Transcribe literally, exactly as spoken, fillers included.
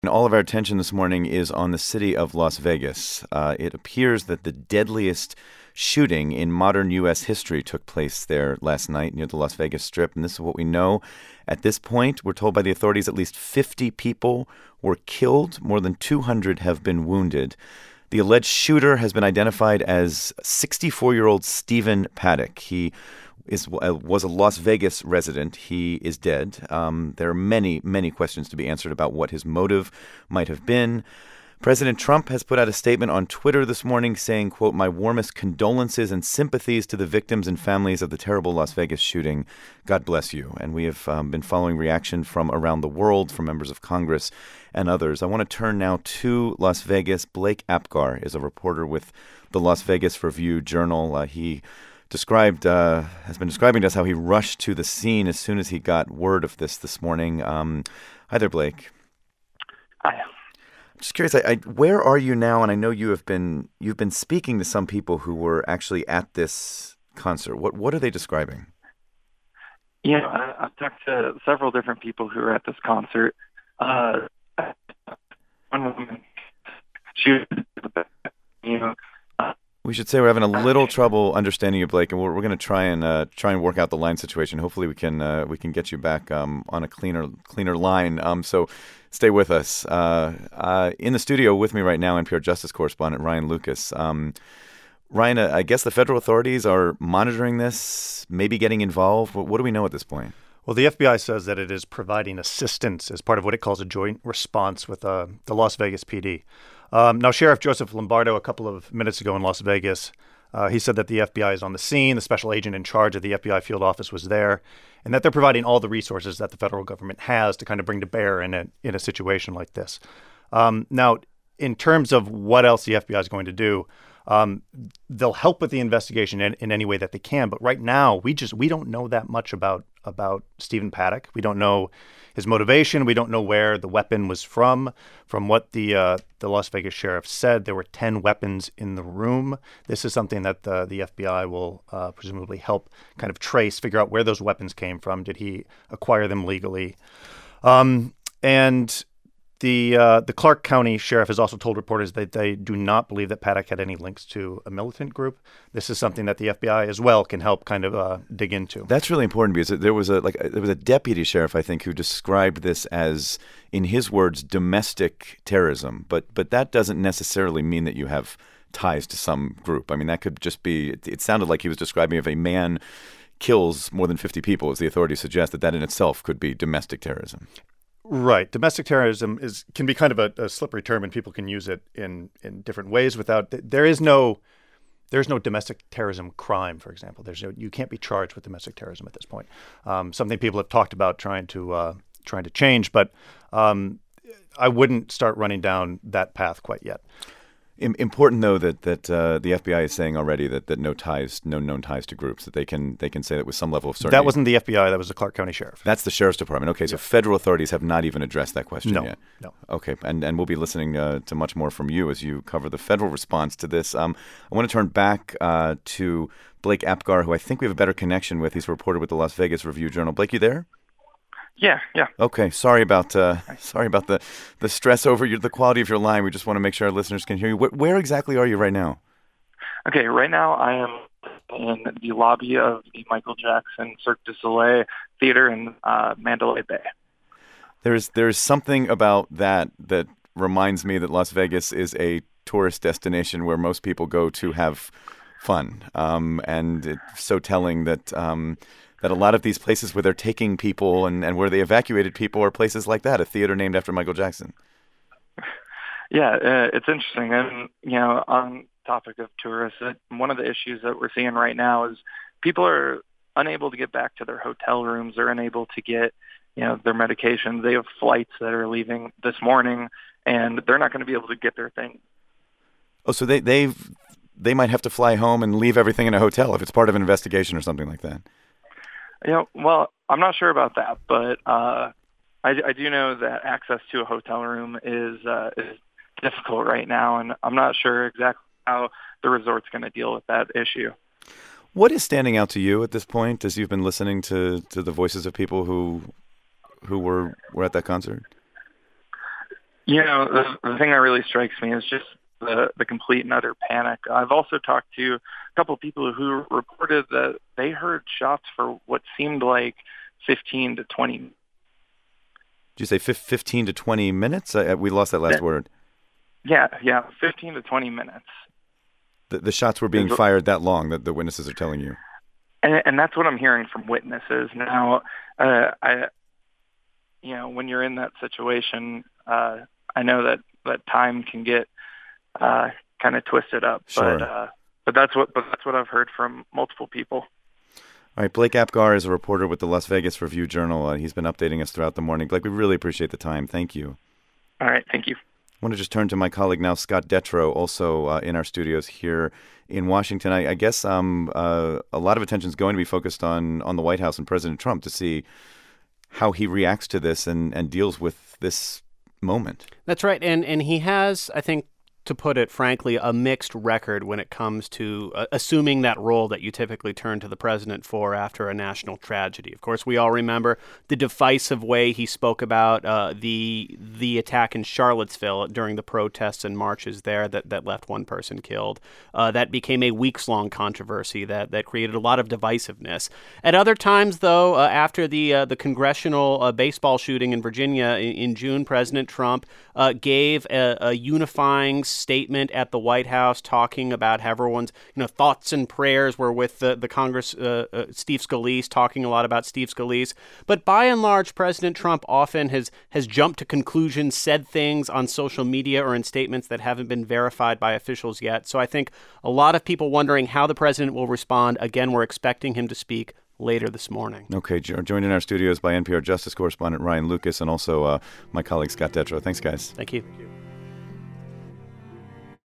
And all of our attention this morning is on the city of Las Vegas. Uh, it appears that the deadliest shooting in modern U S history took place there last night near the Las Vegas Strip. And this is what we know. At this point, we're told by the authorities at least fifty people were killed. More than two hundred have been wounded. The alleged shooter has been identified as sixty-four-year-old Stephen Paddock. He is uh, was a Las Vegas resident. He is dead. Um, there are many, many questions to be answered about what his motive might have been. President Trump has put out a statement on Twitter this morning saying, quote, "My warmest condolences and sympathies to the victims and families of the terrible Las Vegas shooting. God bless you." And we have um, been following reaction from around the world, from members of Congress and others. I want to turn now to Las Vegas. Blake Apgar is a reporter with the Las Vegas Review-Journal. Uh, he described uh, has been describing to us how he rushed to the scene as soon as he got word of this this morning. Um, hi there, Blake. Hi. Just curious, I, I, where are you now? And I know you have been you've been speaking to some people who were actually at this concert. What what are they describing? Yeah, I, I've talked to several different people who were at this concert. Uh, one woman, she was, you know. Uh, we should say we're having a little trouble understanding you, Blake, and we're we're going to try and uh, try and work out the line situation. Hopefully, we can uh, we can get you back um, on a cleaner cleaner line. Um, so. Stay with us. Uh, uh, in the studio with me right now, N P R Justice correspondent Ryan Lucas. Um, Ryan, uh, I guess the federal authorities are monitoring this, maybe getting involved. What, what do we know at this point? Well, the F B I says that it is providing assistance as part of what it calls a joint response with uh, the Las Vegas P D. Um, now, Sheriff Joseph Lombardo, a couple of minutes ago in Las Vegas, uh, he said that the F B I is on the scene. The special agent in charge of the F B I field office was there, and that they're providing all the resources that the federal government has to kind of bring to bear in a, in a situation like this. Um, now, in terms of what else the F B I is going to do, um, they'll help with the investigation in, in any way that they can. But right now, we just we don't know that much about about Stephen Paddock. We don't know his motivation. We don't know where the weapon was from. From what the uh, the Las Vegas sheriff said, there were ten weapons in the room. This is something that the, the F B I will uh, presumably help kind of trace, figure out where those weapons came from. Did he acquire them legally? Um, and the uh, the Clark County sheriff has also told reporters that they do not believe that Paddock had any links to a militant group. This is something that the F B I as well can help kind of uh, dig into. That's really important because there was a like there was a deputy sheriff, I think, who described this as, in his words, domestic terrorism. But but that doesn't necessarily mean that you have ties to some group. I mean, that could just be. It, it sounded like he was describing if a man kills more than fifty people, as the authorities suggest, that that in itself could be domestic terrorism. Right. Domestic terrorism is can be kind of a, a slippery term, and people can use it in, in different ways. Without there is no there's no domestic terrorism crime, for example. There's no, you can't be charged with domestic terrorism at this point. Um, something people have talked about trying to uh, trying to change, but um, I wouldn't start running down that path quite yet. Important, though, that that uh, the F B I is saying already that, that no ties, no known ties to groups, that they can they can say that with some level of certainty. That wasn't the F B I. That was the Clark County Sheriff. That's the Sheriff's Department. Okay, so yeah. Federal authorities have not even addressed that question no, yet. No. Okay, and and we'll be listening uh, to much more from you as you cover the federal response to this. Um, I want to turn back uh, to Blake Apgar, who I think we have a better connection with. He's a reporter with the Las Vegas Review-Journal. Blake, you there? Yeah, yeah. Okay, sorry about uh, sorry about the, the stress over your, the quality of your line. We just want to make sure our listeners can hear you. Where, where exactly are you right now? Okay, right now I am in the lobby of the Michael Jackson Cirque du Soleil Theater in uh, Mandalay Bay. There's there's something about that that reminds me that Las Vegas is a tourist destination where most people go to have fun, um, and it's so telling that. Um, that a lot of these places where they're taking people and, and where they evacuated people are places like that, a theater named after Michael Jackson. Yeah, uh, it's interesting. And, you know, on topic of tourists, uh, one of the issues that we're seeing right now is people are unable to get back to their hotel rooms. They're unable to get, you know, their medications. They have flights that are leaving this morning, and they're not going to be able to get their things. Oh, so they they've they might have to fly home and leave everything in a hotel if it's part of an investigation or something like that. You know, well, I'm not sure about that, but uh, I, I do know that access to a hotel room is uh, is difficult right now, and I'm not sure exactly how the resort's going to deal with that issue. What is standing out to you at this point, as you've been listening to, to the voices of people who who were were at that concert? You know, the, the thing that really strikes me is just the, the complete and utter panic. I've also talked to a couple of people who reported that they heard shots for what seemed like fifteen to twenty. Did you say fifteen to twenty minutes? I, we lost that last yeah. word. Yeah, yeah, fifteen to twenty minutes. The, the shots were being There's, fired that long, that the witnesses are telling you. And, and that's what I'm hearing from witnesses. Now, uh, I, you know, when you're in that situation, uh, I know that, that time can get uh, kind of twisted up. Sure. But, uh, but that's what but that's what I've heard from multiple people. All right, Blake Apgar is a reporter with the Las Vegas Review-Journal. Uh, he's been updating us throughout the morning. Blake, we really appreciate the time. Thank you. All right, thank you. I want to just turn to my colleague now, Scott Detrow, also uh, in our studios here in Washington. I, I guess um, uh, a lot of attention is going to be focused on, on the White House and President Trump to see how he reacts to this and, and deals with this moment. That's right. And, and he has, I think, to put it frankly, a mixed record when it comes to uh, assuming that role that you typically turn to the president for after a national tragedy. Of course, we all remember the divisive way he spoke about uh, the the attack in Charlottesville during the protests and marches there that, that left one person killed. Uh, that became a weeks-long controversy that, that created a lot of divisiveness. At other times, though, uh, after the uh, the congressional uh, baseball shooting in Virginia in, in June, President Trump uh, gave a, a unifying statement at the White House talking about how everyone's you know thoughts and prayers were with the, the Congress, uh, uh, Steve Scalise, talking a lot about Steve Scalise. But by and large, President Trump often has, has jumped to conclusions, said things on social media or in statements that haven't been verified by officials yet. So I think a lot of people wondering how the president will respond. Again, we're expecting him to speak later this morning. Okay, jo- joined in our studios by N P R Justice correspondent Ryan Lucas and also uh, my colleague Scott Detrow. Thanks, guys. Thank you.